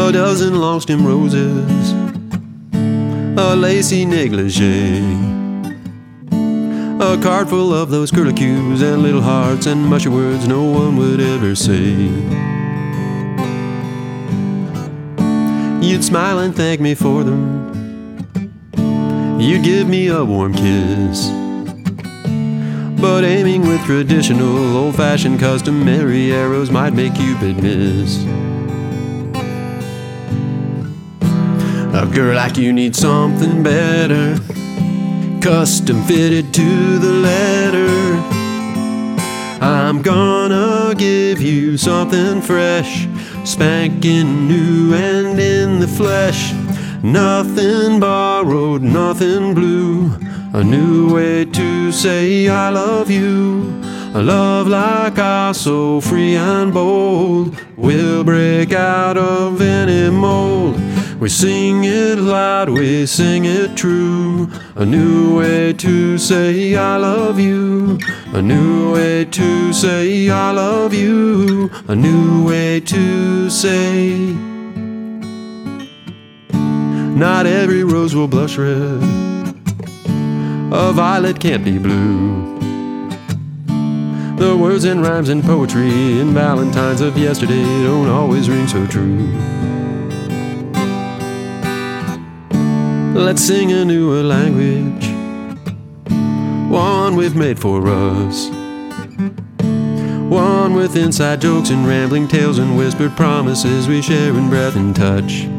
a dozen long-stem roses, a lacy negligee, a card full of those curlicues and little hearts and mushy words no one would ever say. You'd smile and thank me for them, you'd give me a warm kiss, but aiming with traditional, old-fashioned, customary arrows might make Cupid miss. A girl like you needs something better, custom fitted to the letter. I'm gonna give you something fresh, spanking new and in the flesh. Nothing borrowed, nothing blue, a new way to say I love you. A love like ours, so free and bold, will break out of any mold. We sing it loud, we sing it true, a new way to say I love you. A new way to say I love you, a new way to say. Not every rose will blush red, a violet can't be blue. The words and rhymes and poetry in Valentines of yesterday don't always ring so true. Let's sing a newer language, one we've made for us, one with inside jokes and rambling tales and whispered promises we share in breath and touch.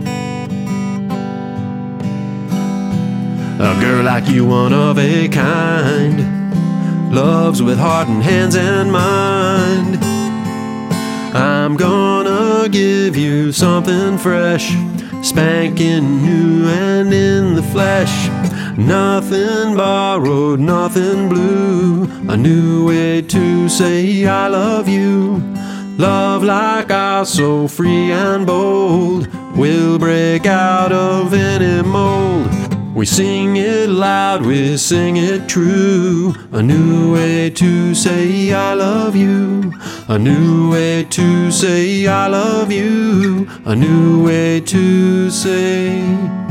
A girl like you, one of a kind, loves with heart and hands and mind. I'm gonna give you something fresh, spanking new and in the flesh. Nothing borrowed, nothing blue, a new way to say I love you. Love like ours, so free and bold, will break out of any mold. We sing it loud, we sing it true, a new way to say I love you. A new way to say I love you, a new way to say.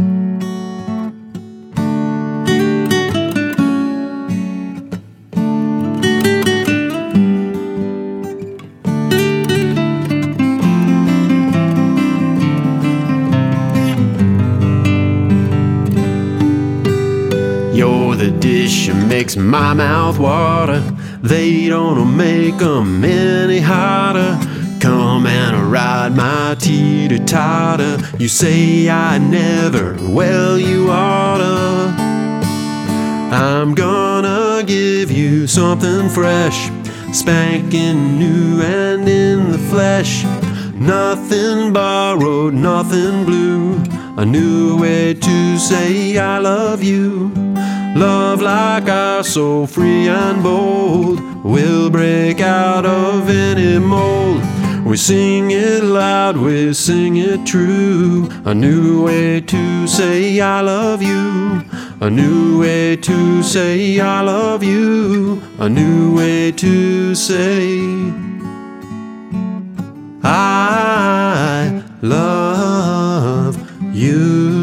You're the dish that makes my mouth water, they don't make 'em any hotter. Come and ride my teeter-totter, you say I never, well you oughta. I'm gonna give you something fresh, spanking new and in the flesh. Nothing borrowed, nothing blue, a new way to say I love you. Love like ours, so free and bold, will break out of any mold. We sing it loud, we sing it true, a new way to say I love you. A new way to say I love you, a new way to say I love you.